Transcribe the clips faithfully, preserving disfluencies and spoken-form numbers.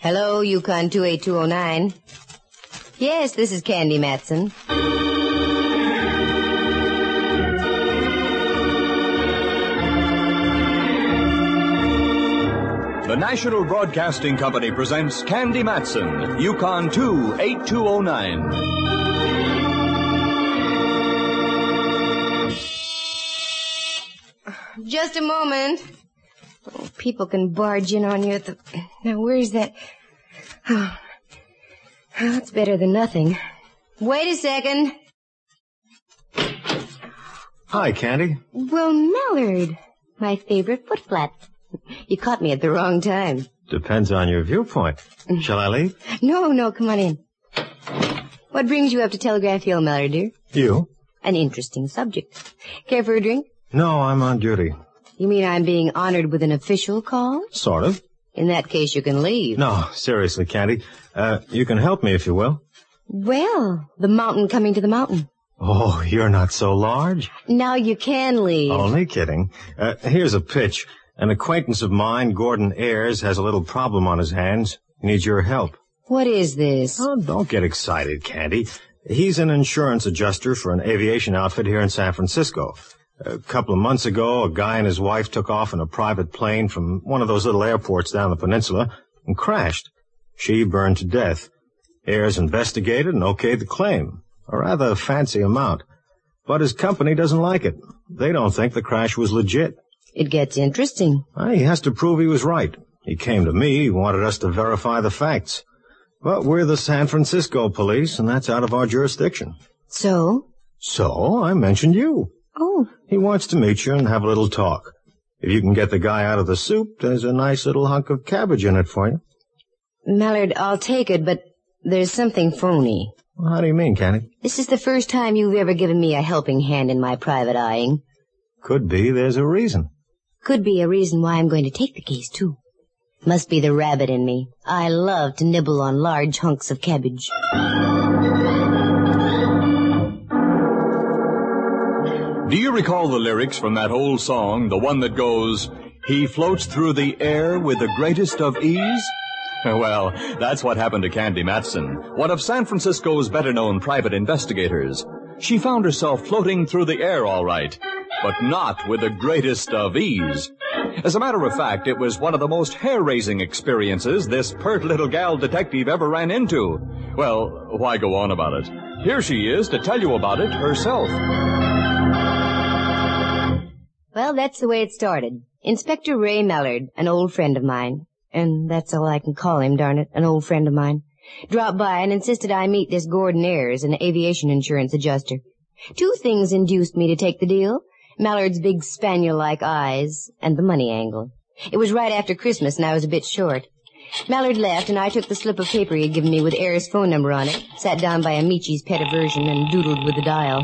Hello, Yukon two eight two oh nine. Yes, this is Candy Matson. The National Broadcasting Company presents Candy Matson, Yukon two eight two oh nine. Just a moment. Oh, people can barge in on you at the... Now, where's that... Oh, oh, it's better than nothing. Wait a second. Hi, Candy. Well, Mallard, my favorite foot flat. You caught me at the wrong time. Depends on your viewpoint. Shall I leave? No, no, come on in. What brings you up to Telegraph Hill, Mallard, dear? You? An interesting subject. Care for a drink? No, I'm on duty. You mean I'm being honored with an official call? Sort of. In that case, you can leave. No, seriously, Candy. Uh, you can help me if you will. Well, the mountain coming to the mountain. Oh, you're not so large. Now you can leave. Only kidding. Uh, here's a pitch. An acquaintance of mine, Gordon Ayers, has a little problem on his hands. He needs your help. What is this? Oh, don't get excited, Candy. He's an insurance adjuster for an aviation outfit here in San Francisco. A couple of months ago, a guy and his wife took off in a private plane from one of those little airports down the peninsula and crashed. She burned to death. Ayers investigated and okayed the claim, a rather fancy amount. But his company doesn't like it. They don't think the crash was legit. It gets interesting. Well, he has to prove he was right. He came to me. He wanted us to verify the facts. But we're the San Francisco police, and that's out of our jurisdiction. So? So I mentioned you. Oh. He wants to meet you and have a little talk. If you can get the guy out of the soup, there's a nice little hunk of cabbage in it for you. Mallard, I'll take it, but there's something phony. Well, how do you mean, Candy? This is the first time you've ever given me a helping hand in my private eyeing. Could be there's a reason. Could be a reason why I'm going to take the case, too. Must be the rabbit in me. I love to nibble on large hunks of cabbage. Do you recall the lyrics from that old song, the one that goes, "He floats through the air with the greatest of ease"? Well, that's what happened to Candy Matson, one of San Francisco's better-known private investigators. She found herself floating through the air all right, but not with the greatest of ease. As a matter of fact, it was one of the most hair-raising experiences this pert little gal detective ever ran into. Well, why go on about it? Here she is to tell you about it herself. Well, that's the way it started. Inspector Ray Mallard, an old friend of mine, and that's all I can call him, darn it, an old friend of mine, dropped by and insisted I meet this Gordon Ayers, an aviation insurance adjuster. Two things induced me to take the deal: Mallard's big spaniel-like eyes and the money angle. It was right after Christmas, and I was a bit short. Mallard left, and I took the slip of paper he had given me with Ayers' phone number on it, sat down by Amici's pet aversion, and doodled with the dial.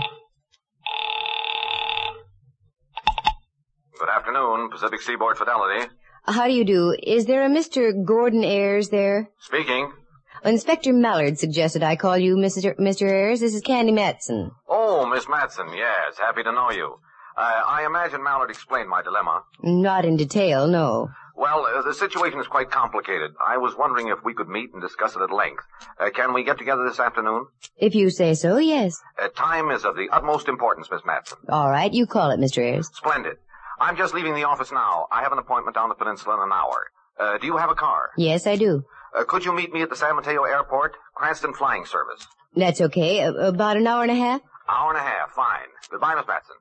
Good afternoon, Pacific Seaboard Fidelity. How do you do? Is there a Mister Gordon Ayers there? Speaking. Inspector Mallard suggested I call you Mister Mister Ayers. This is Candy Matson. Oh, Miss Matson, yes. Happy to know you. Uh, I imagine Mallard explained my dilemma. Not in detail, no. Well, uh, the situation is quite complicated. I was wondering if we could meet and discuss it at length. Uh, can we get together this afternoon? If you say so, yes. Uh, time is of the utmost importance, Miss Matson. All right, you call it, Mister Ayers. Splendid. I'm just leaving the office now. I have an appointment down the peninsula in an hour. Uh, do you have a car? Yes, I do. Uh, could you meet me at the San Mateo Airport? Cranston Flying Service. That's okay. Uh, about an hour and a half? Hour and a half. Fine. Goodbye, Miss Matson.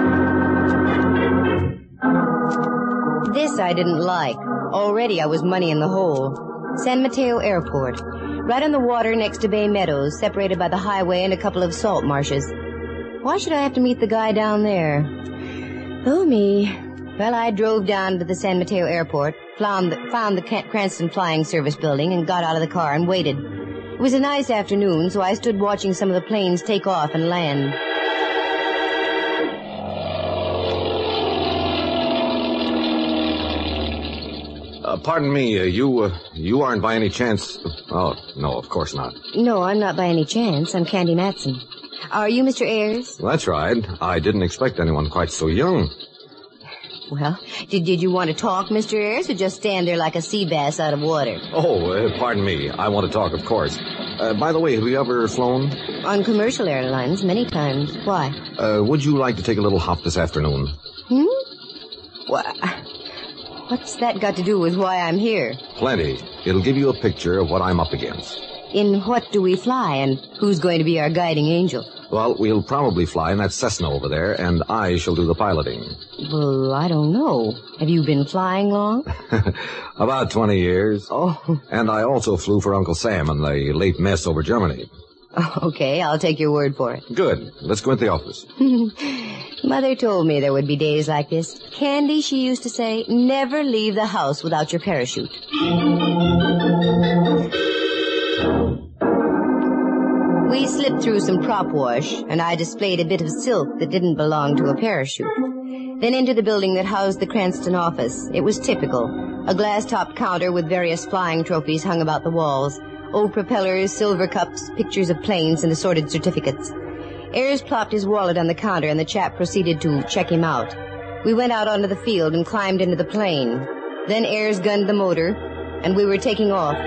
This I didn't like. Already I was money in the hole. San Mateo Airport. Right on the water next to Bay Meadows, separated by the highway and a couple of salt marshes. Why should I have to meet the guy down there? Oh, me. Well, I drove down to the San Mateo Airport, found the, found the Cranston Flying Service building, and got out of the car and waited. It was a nice afternoon, so I stood watching some of the planes take off and land. Uh, pardon me, uh, you, uh, you aren't by any chance... Oh, no, of course not. No, I'm not by any chance. I'm Candy Matson. Are you Mister Ayers? That's right. I didn't expect anyone quite so young. Well, did, did you want to talk, Mister Ayers, or just stand there like a sea bass out of water? Oh, uh, pardon me. I want to talk, of course. Uh, by the way, have you ever flown? On commercial airlines, many times. Why? Uh, would you like to take a little hop this afternoon? Hmm? Why? What's that got to do with why I'm here? Plenty. It'll give you a picture of what I'm up against. In what do we fly, and who's going to be our guiding angel? Well, we'll probably fly in that Cessna over there, and I shall do the piloting. Well, I don't know. Have you been flying long? About twenty years. Oh. And I also flew for Uncle Sam in the late mess over Germany. Okay, I'll take your word for it. Good. Let's go into the office. Mother told me there would be days like this. Candy, she used to say, never leave the house without your parachute. We slipped through some prop wash, and I displayed a bit of silk that didn't belong to a parachute. Then into the building that housed the Cranston office. It was typical. A glass-topped counter with various flying trophies hung about the walls. Old propellers, silver cups, pictures of planes, and assorted certificates. Ayers plopped his wallet on the counter, and the chap proceeded to check him out. We went out onto the field and climbed into the plane. Then Ayers gunned the motor, and we were taking off.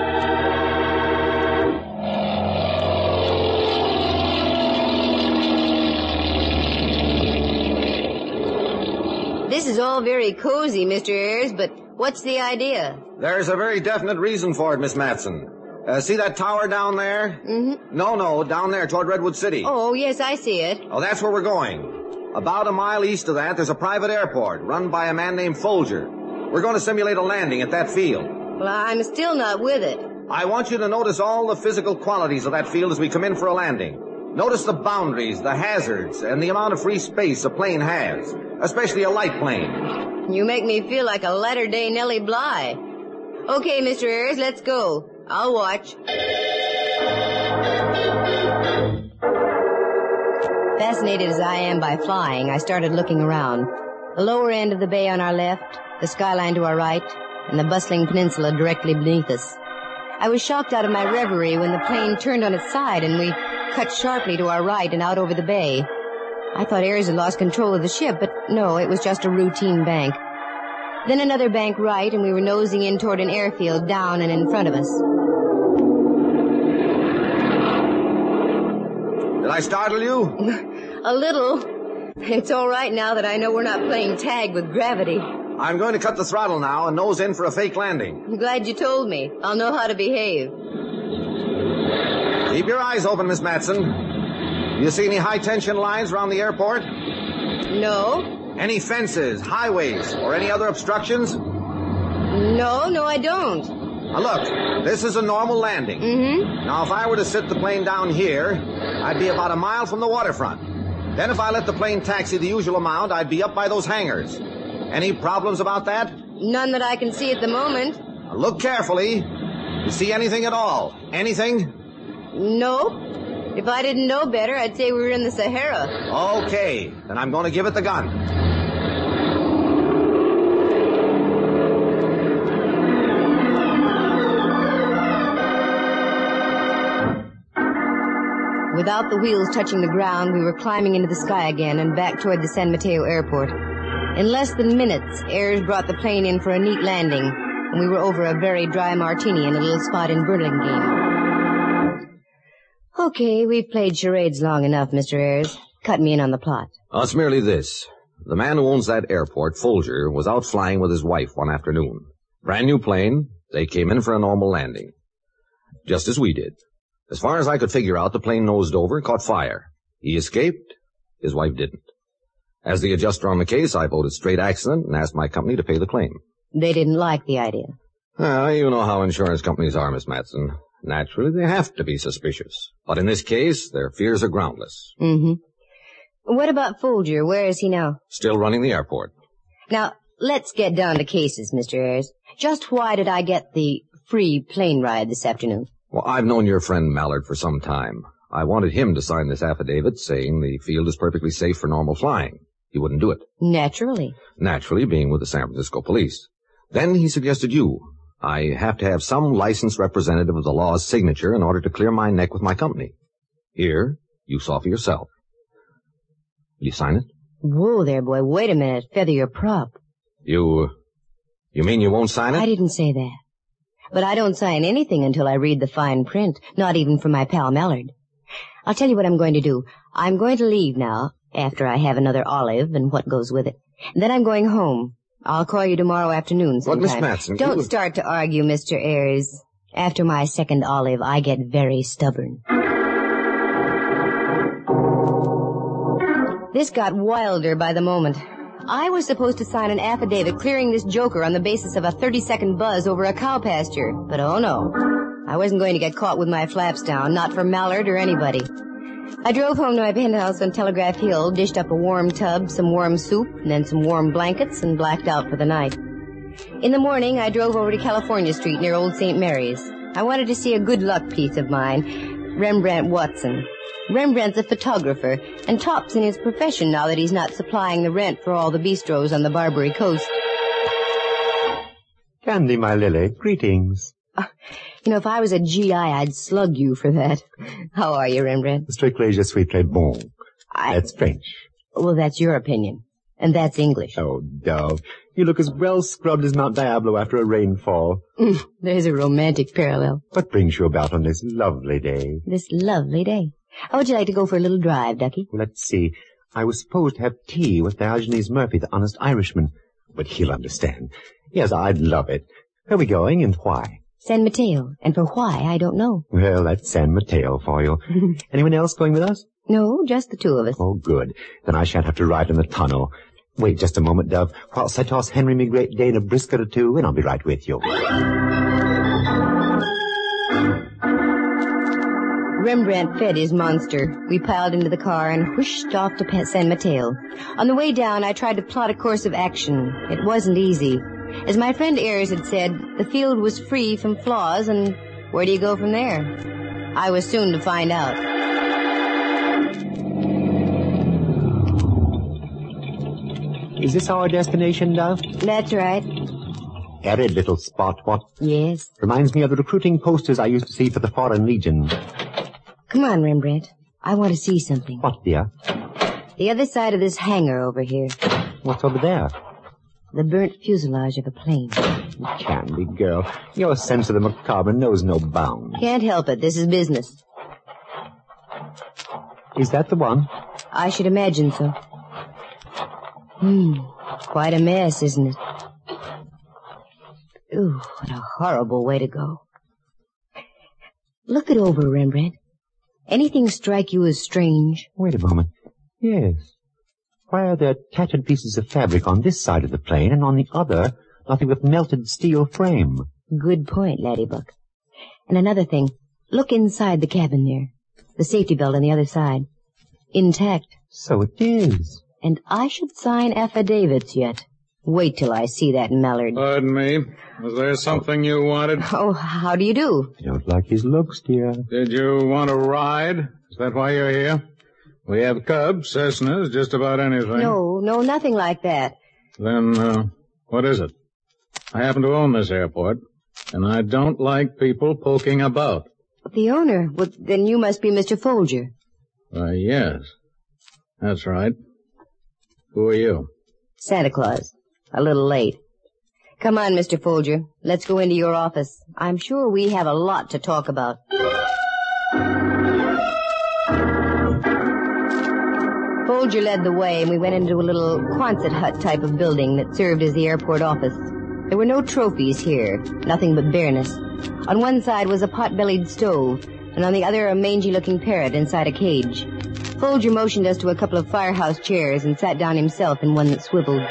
This is all very cozy, Mister Ayers, but what's the idea? There's a very definite reason for it, Miss Matson. Uh, see that tower down there? Mm-hmm. No, no, down there toward Redwood City. Oh, yes, I see it. Oh, that's where we're going. About a mile east of that, there's a private airport run by a man named Folger. We're going to simulate a landing at that field. Well, I'm still not with it. I want you to notice all the physical qualities of that field as we come in for a landing. Notice the boundaries, the hazards, and the amount of free space a plane has, especially a light plane. You make me feel like a latter-day Nellie Bly. Okay, Mister Ayers, let's go. I'll watch. Fascinated as I am by flying, I started looking around. The lower end of the bay on our left, the skyline to our right, and the bustling peninsula directly beneath us. I was shocked out of my reverie when the plane turned on its side and we cut sharply to our right and out over the bay. I thought Ayers had lost control of the ship, but no, it was just a routine bank. Then another bank right, and we were nosing in toward an airfield down and in front of us. Did I startle you? A little. It's all right now that I know we're not playing tag with gravity. I'm going to cut the throttle now and nose in for a fake landing. I'm glad you told me. I'll know how to behave. Keep your eyes open, Miss Matson. You see any high-tension lines around the airport? No. Any fences, highways, or any other obstructions? No, no, I don't. Now, look, this is a normal landing. Mm-hmm. Now, if I were to sit the plane down here, I'd be about a mile from the waterfront. Then if I let the plane taxi the usual amount, I'd be up by those hangars. Any problems about that? None that I can see at the moment. Now, look carefully. You see anything at all? Anything? No. If I didn't know better, I'd say we were in the Sahara. Okay, then I'm going to give it the gun. Without the wheels touching the ground, we were climbing into the sky again and back toward the San Mateo airport. In less than minutes, Ayers brought the plane in for a neat landing, and we were over a very dry martini in a little spot in Burlingame. Okay, we've played charades long enough, Mister Ayers. Cut me in on the plot. Oh, it's merely this. The man who owns that airport, Folger, was out flying with his wife one afternoon. Brand new plane. They came in for a normal landing. Just as we did. As far as I could figure out, the plane nosed over and caught fire. He escaped. His wife didn't. As the adjuster on the case, I voted straight accident and asked my company to pay the claim. They didn't like the idea. Ah, you know how insurance companies are, Miss Matson. Naturally, they have to be suspicious. But in this case, their fears are groundless. Mm-hmm. What about Folger? Where is he now? Still running the airport. Now, let's get down to cases, Mister Ayers. Just why did I get the free plane ride this afternoon? Well, I've known your friend Mallard for some time. I wanted him to sign this affidavit saying the field is perfectly safe for normal flying. He wouldn't do it. Naturally. Naturally, being with the San Francisco police. Then he suggested you. I have to have some licensed representative of the law's signature in order to clear my neck with my company. Here, you saw for yourself. Will you sign it? Whoa there, boy. Wait a minute. Feather your prop. You, you mean you won't sign it? I didn't say that. But I don't sign anything until I read the fine print, not even from my pal Mallard. I'll tell you what I'm going to do. I'm going to leave now, after I have another olive and what goes with it. And then I'm going home. I'll call you tomorrow afternoon sometime. What, Miss Matson? Don't you... start to argue, Mister Ayers. After my second olive, I get very stubborn. This got wilder by the moment. I was supposed to sign an affidavit clearing this joker on the basis of a thirty-second buzz over a cow pasture. But oh no, I wasn't going to get caught with my flaps down, not for Mallard or anybody. I drove home to my penthouse on Telegraph Hill, dished up a warm tub, some warm soup, and then some warm blankets, and blacked out for the night. In the morning, I drove over to California Street near Old Saint Mary's. I wanted to see a good luck piece of mine, Rembrandt Watson. Rembrandt's a photographer and tops in his profession now that he's not supplying the rent for all the bistros on the Barbary Coast. Candy, my lily, greetings. Uh, you know, if I was a G I, I'd slug you for that. How are you, Rembrandt? Strictly je suis très bon. I... That's French. Well, that's your opinion. And that's English. Oh, Dove, you look as well scrubbed as Mount Diablo after a rainfall. Mm, there's a romantic parallel. What brings you about on this lovely day? This lovely day. How would you like to go for a little drive, Ducky? Well, let's see. I was supposed to have tea with Diogenes Murphy, the honest Irishman. But he'll understand. Yes, I'd love it. Where are we going and why? San Mateo. And for why, I don't know. Well, that's San Mateo for you. Anyone else going with us? No, just the two of us. Oh, good. Then I shan't have to ride in the tunnel. Wait just a moment, Dove, whilst I toss Henry me Great Dane a brisket or two, and I'll be right with you. Rembrandt fed his monster. We piled into the car and whooshed off to San Mateo. On the way down, I tried to plot a course of action. It wasn't easy. As my friend Ayers had said, the field was free from flaws, and where do you go from there? I was soon to find out. Is this our destination, Dove? That's right. Arid little spot, what? Yes. Reminds me of the recruiting posters I used to see for the Foreign Legion. Come on, Rembrandt. I want to see something. What, dear? The other side of this hangar over here. What's over there? The burnt fuselage of a plane. Candy girl, your sense of the macabre knows no bounds. Can't help it. This is business. Is that the one? I should imagine so. Hmm. Quite a mess, isn't it? Ooh, what a horrible way to go. Look it over, Rembrandt. Anything strike you as strange? Wait a moment. Yes. Why are there tattered pieces of fabric on this side of the plane, and on the other, nothing but melted steel frame? Good point, Laddybuck. And another thing. Look inside the cabin there. The safety belt on the other side. Intact. So it is. And I should sign affidavits yet. Wait till I see that Mallard. Pardon me. Was there something you wanted? Oh, how do you do? You don't like his looks, dear. Did you want to ride? Is that why you're here? We have Cubs, Cessnas, just about anything. No, no, nothing like that. Then, uh, what is it? I happen to own this airport, and I don't like people poking about. The owner? Well, then you must be Mister Folger. Why, yes. That's right. Who are you? Santa Claus. A little late. Come on, Mister Folger. Let's go into your office. I'm sure we have a lot to talk about. Folger led the way, and we went into a little Quonset hut type of building that served as the airport office. There were no trophies here, nothing but bareness. On one side was a pot-bellied stove, and on the other a mangy-looking parrot inside a cage. Folger motioned us to a couple of firehouse chairs and sat down himself in one that swiveled.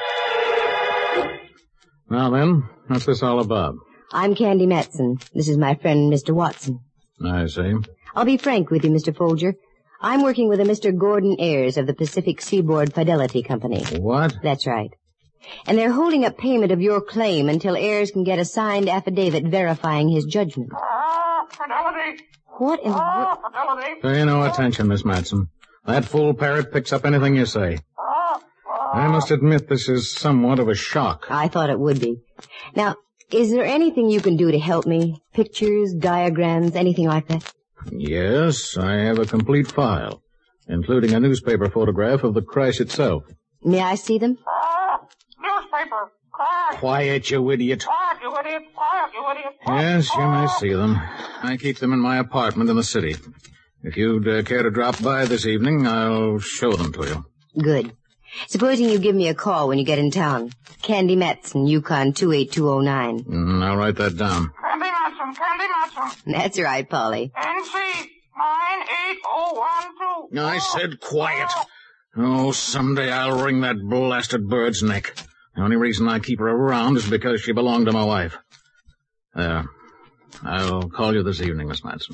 Now then, what's this all about? I'm Candy Matson. This is my friend, Mister Watson. I see. I'll be frank with you, Mister Folger. I'm working with a Mister Gordon Ayers of the Pacific Seaboard Fidelity Company. What? That's right. And they're holding up payment of your claim until Ayers can get a signed affidavit verifying his judgment. Oh, Fidelity! What in the world? Oh, Fidelity! Pay no attention, Miss Matson. That fool parrot picks up anything you say. Oh, oh. I must admit this is somewhat of a shock. I thought it would be. Now, is there anything you can do to help me? Pictures, diagrams, anything like that? Yes, I have a complete file, including a newspaper photograph of the crash itself. May I see them? Oh, newspaper. Quiet. Quiet, you idiot. Quiet, you idiot. Quiet, you idiot. Yes, you may see them. I keep them in my apartment in the city. If you'd uh, care to drop by this evening, I'll show them to you. Good. Supposing you give me a call when you get in town. Candy Matson, Yukon two eight two oh nine. Mm, I'll write that down. Candy Matson, Candy Matson. That's right, Polly. N C nine eight oh one two. I said quiet. Oh, someday I'll wring that blasted bird's neck. The only reason I keep her around is because she belonged to my wife. There. I'll call you this evening, Miss Matson.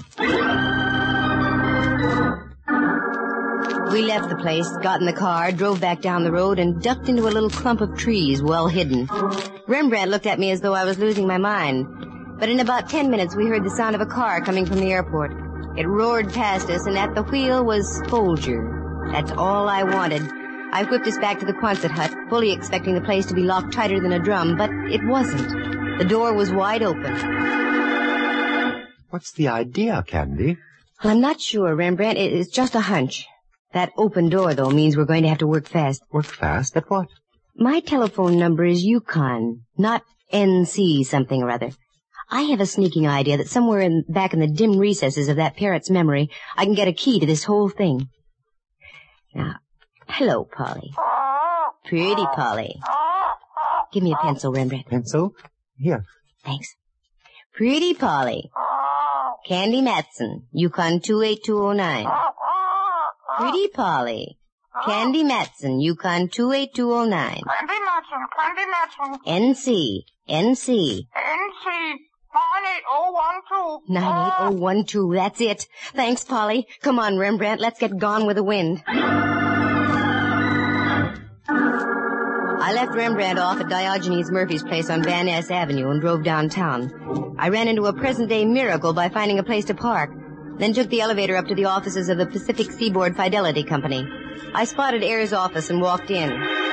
We left the place, got in the car, drove back down the road, and ducked into a little clump of trees well hidden. Rembrandt looked at me as though I was losing my mind. But in about ten minutes, we heard the sound of a car coming from the airport. It roared past us, and at the wheel was Folger. That's all I wanted. I whipped us back to the Quonset hut, fully expecting the place to be locked tighter than a drum, but it wasn't. The door was wide open. What's the idea, Candy? Well, I'm not sure, Rembrandt. It- It's just a hunch. That open door, though, means we're going to have to work fast. Work fast? At what? My telephone number is Yukon, not N C something or other. I have a sneaking idea that somewhere in, back in the dim recesses of that parrot's memory, I can get a key to this whole thing. Now, hello, Polly. Pretty Polly. Give me a pencil, Rembrandt. Pencil? Here. Thanks. Pretty Polly. Candy Matson, Yukon two eight two oh nine. Pretty Polly. Candy Matson, Yukon two eight two oh nine. Candy Matson, Candy Matson. N C, N C. N C nine eight oh one two. nine eight oh one two, that's it. Thanks, Polly. Come on, Rembrandt, let's get gone with the wind. I left Rembrandt off at Diogenes Murphy's place on Van Ness Avenue and drove downtown. I ran into a present-day miracle by finding a place to park, then took the elevator up to the offices of the Pacific Seaboard Fidelity Company. I spotted Ayers' office and walked in.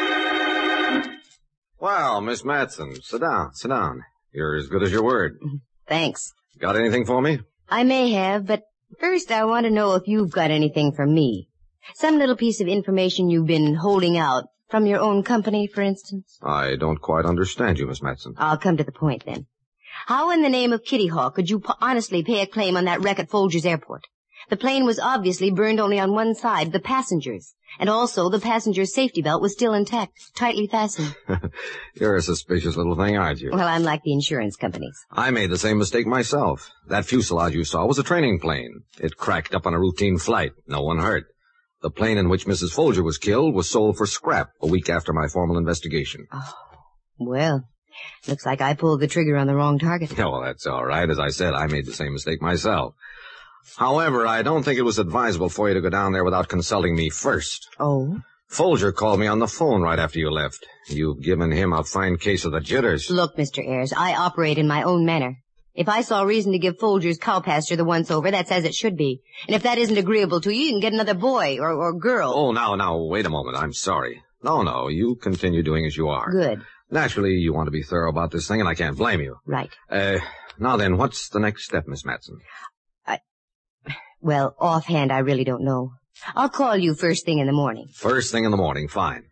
Well, Miss Matson, sit down, sit down. You're as good as your word. Thanks. Got anything for me? I may have, but first I want to know if you've got anything for me. Some little piece of information you've been holding out. From your own company, for instance? I don't quite understand you, Miss Matson. I'll come to the point, then. How in the name of Kitty Hawk could you po- honestly pay a claim on that wreck at Folger's Airport? The plane was obviously burned only on one side, the passengers. And also, the passenger's safety belt was still intact, tightly fastened. You're a suspicious little thing, aren't you? Well, I'm like the insurance companies. I made the same mistake myself. That fuselage you saw was a training plane. It cracked up on a routine flight. No one hurt. The plane in which Missus Folger was killed was sold for scrap a week after my formal investigation. Oh, well, looks like I pulled the trigger on the wrong target. Oh, well, that's all right. As I said, I made the same mistake myself. However, I don't think it was advisable for you to go down there without consulting me first. Oh? Folger called me on the phone right after you left. You've given him a fine case of the jitters. Look, Mister Ayers, I operate in my own manner. If I saw reason to give Folger's cow pasture the once-over, that's as it should be. And if that isn't agreeable to you, you can get another boy or, or girl. Oh, now, now, wait a moment. I'm sorry. No, no, you continue doing as you are. Good. Naturally, you want to be thorough about this thing, and I can't blame you. Right. Uh, now then, what's the next step, Miss Matson? I... Well, offhand, I really don't know. I'll call you first thing in the morning. First thing in the morning, fine.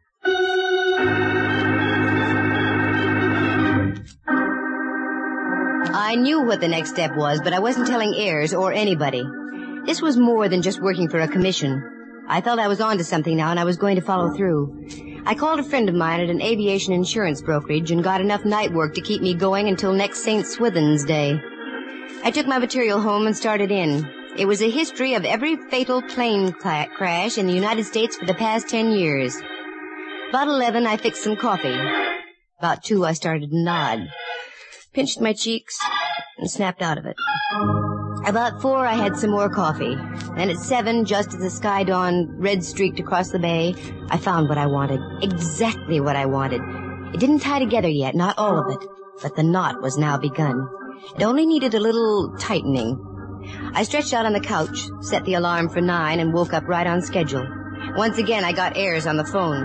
I knew what the next step was, but I wasn't telling Ayers or anybody. This was more than just working for a commission. I felt I was onto something now, and I was going to follow through. I called a friend of mine at an aviation insurance brokerage and got enough night work to keep me going until next Saint Swithin's Day. I took my material home and started in. It was a history of every fatal plane cla- crash in the United States for the past ten years. About eleven, I fixed some coffee. About two, I started to nod. Pinched my cheeks and snapped out of it. About four, I had some more coffee. And at seven, just as the sky dawn red streaked across the bay, I found what I wanted. Exactly what I wanted. It didn't tie together yet, not all of it. But the knot was now begun. It only needed a little tightening. I stretched out on the couch, set the alarm for nine, and woke up right on schedule. Once again, I got Ayers on the phone.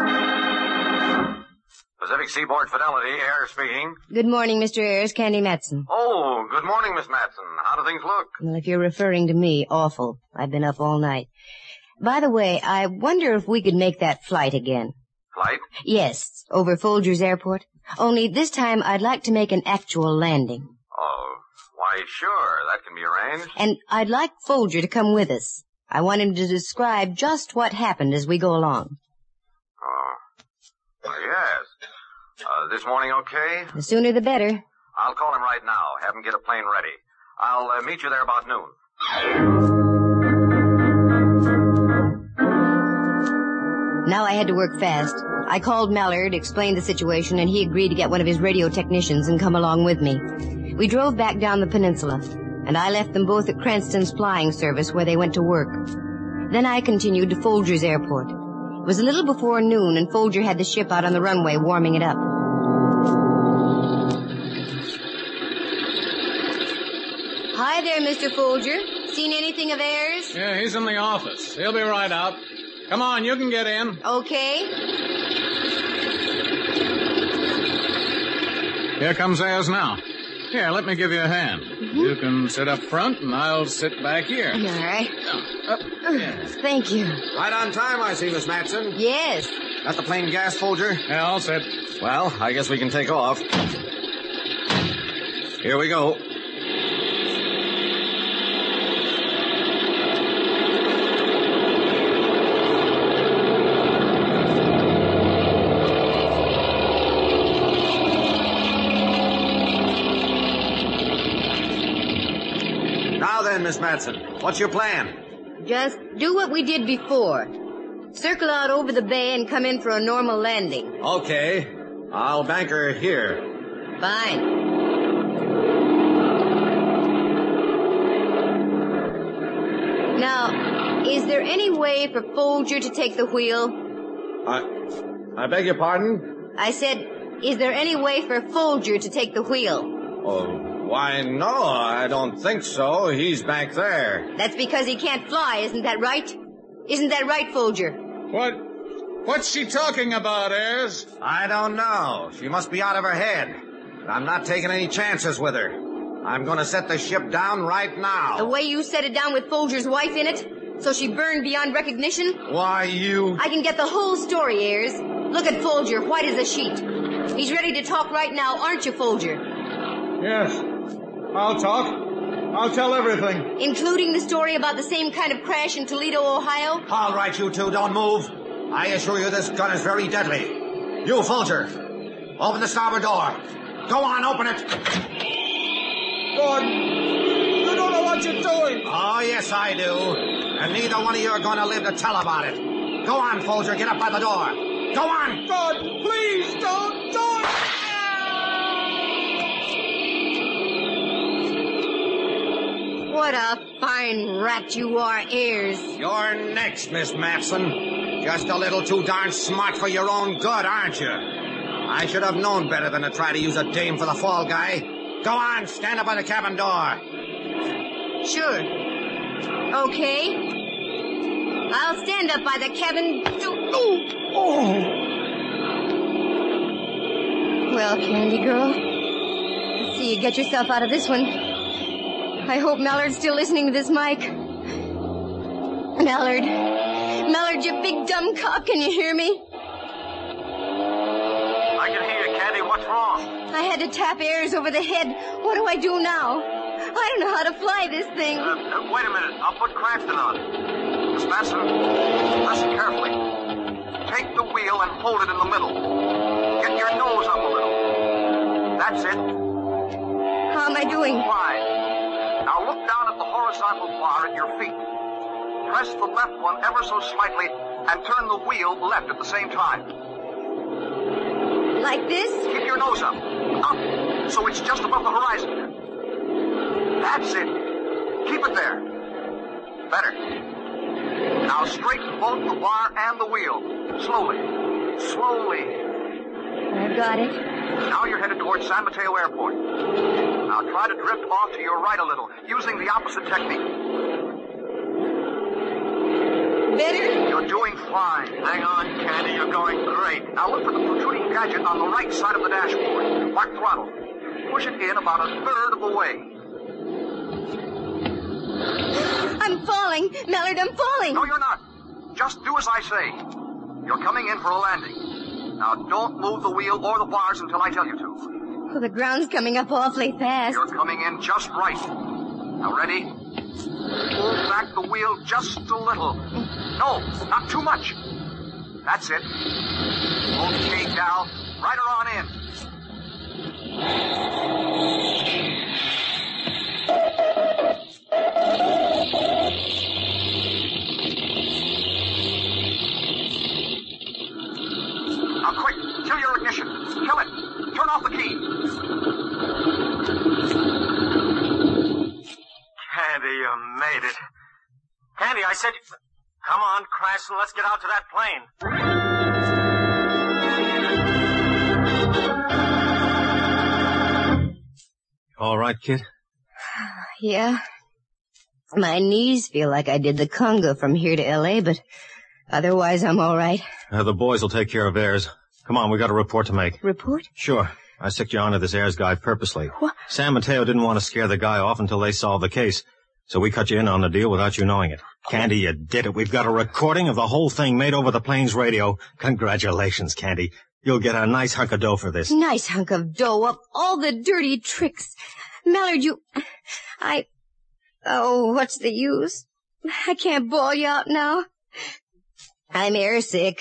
Pacific Seaboard Fidelity, Ayers speaking. Good morning, Mister Ayers, Candy Matson. Oh, good morning, Miss Matson. How do things look? Well, if you're referring to me, awful. I've been up all night. By the way, I wonder if we could make that flight again. Flight? Yes, over Folger's Airport. Only this time I'd like to make an actual landing. Oh, why, sure. That can be arranged. And I'd like Folger to come with us. I want him to describe just what happened as we go along. Oh, well, yes. Uh, this morning okay? The sooner the better. I'll call him right now. Have him get a plane ready. I'll uh, meet you there about noon. Now I had to work fast. I called Mallard, explained the situation, and he agreed to get one of his radio technicians and come along with me. We drove back down the peninsula, and I left them both at Cranston's flying service where they went to work. Then I continued to Folger's airport. It was a little before noon, and Folger had the ship out on the runway warming it up. Hi there, Mister Folger. Seen anything of Ayers? Yeah, he's in the office. He'll be right out. Come on, you can get in. Okay. Here comes Ayers now. Here, let me give you a hand. Mm-hmm. You can sit up front, and I'll sit back here. All right. Up. Yeah. Thank you. Right on time, I see, Miss Matson. Yes. Got the plane gas, Folger? Yeah, all set. Well, I guess we can take off. Here we go. Miss Matson, what's your plan? Just do what we did before. Circle out over the bay and come in for a normal landing. Okay. I'll banker here. Fine. Now, is there any way for Folger to take the wheel? I... I beg your pardon? I said, is there any way for Folger to take the wheel? Oh... Why, no, I don't think so. He's back there. That's because he can't fly, isn't that right? Isn't that right, Folger? What? What's she talking about, Ayers? I don't know. She must be out of her head. But I'm not taking any chances with her. I'm going to set the ship down right now. The way you set it down with Folger's wife in it? So she burned beyond recognition? Why, you... I can get the whole story, Ayers. Look at Folger, white as a sheet. He's ready to talk right now, aren't you, Folger? Yes. I'll talk. I'll tell everything. Including the story about the same kind of crash in Toledo, Ohio? All right, you two, don't move. I assure you this gun is very deadly. You, Folger, open the starboard door. Go on, open it. Gordon, you don't know what you're doing. Oh, yes, I do. And neither one of you are going to live to tell about it. Go on, Folger, get up by the door. Go on. Gordon, please, don't, don't. What a fine rat you are, Ayers. You're next, Miss Matson. Just a little too darn smart for your own good, aren't you? I should have known better than to try to use a dame for the fall guy. Go on, stand up by the cabin door. Sure. Okay. I'll stand up by the cabin. Oh. Oh. Well, Candy Girl, let's see you get yourself out of this one. I hope Mallard's still listening to this mic. Mallard. Mallard, you big dumb cop, can you hear me? I can hear you, Candy. What's wrong? I had to tap Ayers over the head. What do I do now? I don't know how to fly this thing. Uh, uh, wait a minute. I'll put Cranston on. Miss Matson, listen carefully. Take the wheel and hold it in the middle. Get your nose up a little. That's it. How am I doing? Fine. Now look down at the horizontal bar at your feet. Press the left one ever so slightly and turn the wheel left at the same time. Like this? Keep your nose up. Up. So it's just above the horizon. That's it. Keep it there. Better. Now straighten both the bar and the wheel. Slowly. Slowly. I've got it. Now you're headed towards San Mateo Airport. Now try to drift off to your right a little, using the opposite technique. Better? You're doing fine. Hang on, Candy, you're going great. Now look for the protruding gadget on the right side of the dashboard. Mark throttle. Push it in about a third of the way. I'm falling. Mallard, I'm falling. No, you're not. Just do as I say. You're coming in for a landing. Now, don't move the wheel or the bars until I tell you to. Oh, the ground's coming up awfully fast. You're coming in just right. Now, ready? Pull back the wheel just a little. No, not too much. That's it. Okay, gal. Right her on in. Now, quick. Kill your ignition. Kill it. Turn off the key. Candy, you made it. Candy, I said... Come on, Cranston, let's get out to that plane. All right, kid? Yeah. My knees feel like I did the conga from here to L A, but otherwise I'm all right. Uh, the boys will take care of Ayers. Come on, we got a report to make. Report? Sure. I sicked you onto this Ayers guy purposely. What? Sam Mateo didn't want to scare the guy off until they solved the case. So we cut you in on the deal without you knowing it. Candy, you did it. We've got a recording of the whole thing made over the plane's radio. Congratulations, Candy. You'll get a nice hunk of dough for this. Nice hunk of dough of all the dirty tricks. Mallard, you... I... Oh, what's the use? I can't bawl you out now. I'm airsick.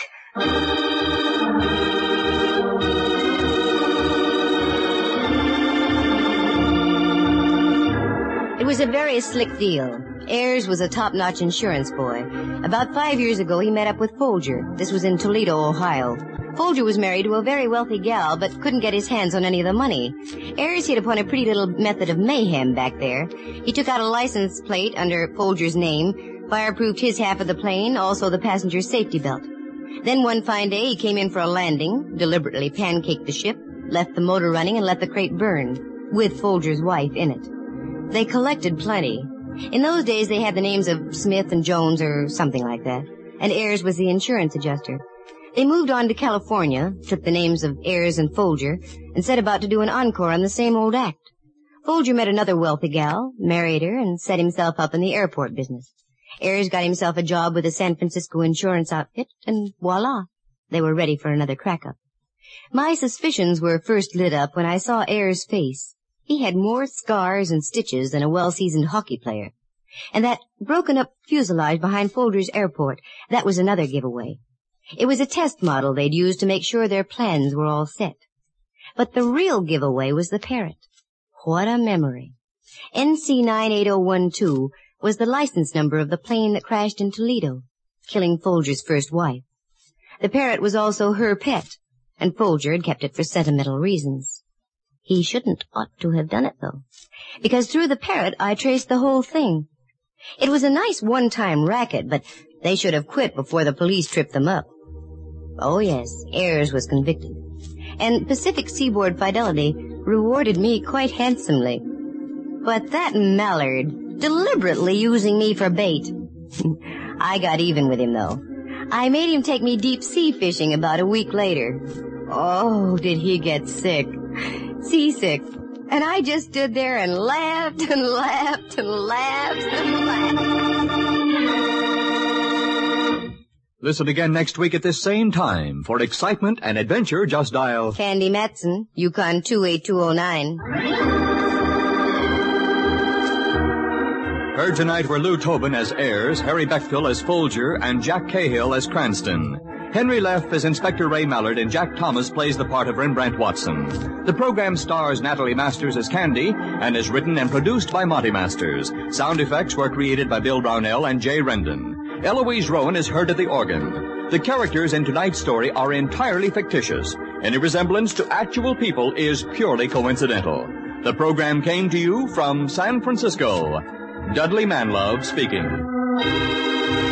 It was a very slick deal. Ayers was a top-notch insurance boy. About five years ago, he met up with Folger. This was in Toledo, Ohio. Folger was married to a very wealthy gal, but couldn't get his hands on any of the money. Ayers hit upon a pretty little method of mayhem back there. He took out a license plate under Folger's name, fireproofed his half of the plane, also the passenger's safety belt. Then one fine day, he came in for a landing, deliberately pancaked the ship, left the motor running, and let the crate burn, with Folger's wife in it. They collected plenty. In those days, they had the names of Smith and Jones or something like that, and Ayers was the insurance adjuster. They moved on to California, took the names of Ayers and Folger, and set about to do an encore on the same old act. Folger met another wealthy gal, married her, and set himself up in the airport business. Ayers got himself a job with a San Francisco insurance outfit, and voila, they were ready for another crack-up. My suspicions were first lit up when I saw Ayers' face. He had more scars and stitches than a well-seasoned hockey player. And that broken-up fuselage behind Folger's airport, that was another giveaway. It was a test model they'd used to make sure their plans were all set. But the real giveaway was the Parrot. What a memory. N C nine eight oh one two was the license number of the plane that crashed in Toledo, killing Folger's first wife. The Parrot was also her pet, and Folger had kept it for sentimental reasons. He shouldn't ought to have done it, though, because through the Parrot I traced the whole thing. It was a nice one-time racket, but they should have quit before the police tripped them up. Oh, yes, Ayers was convicted. And Pacific Seaboard Fidelity rewarded me quite handsomely. But that Mallard, deliberately using me for bait. I got even with him, though. I made him take me deep-sea fishing about a week later. Oh, did he get sick. Seasick. And I just stood there and laughed and laughed and laughed and laughed. Listen again next week at this same time. For excitement and adventure, just dial... Candy Matson, Yukon two eight two oh nine. Heard tonight were Lou Tobin as Ayers, Harry Beckville as Folger, and Jack Cahill as Cranston. Henry Leff as Inspector Ray Mallard, and Jack Thomas plays the part of Rembrandt Watson. The program stars Natalie Masters as Candy and is written and produced by Monty Masters. Sound effects were created by Bill Brownell and Jay Rendon. Eloise Rowan is heard at the organ. The characters in tonight's story are entirely fictitious. Any resemblance to actual people is purely coincidental. The program came to you from San Francisco. Dudley Manlove speaking.